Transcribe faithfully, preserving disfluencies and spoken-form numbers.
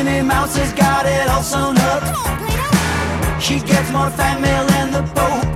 Minnie Mouse has got it all sewn up. She gets more fan mail than the Pope.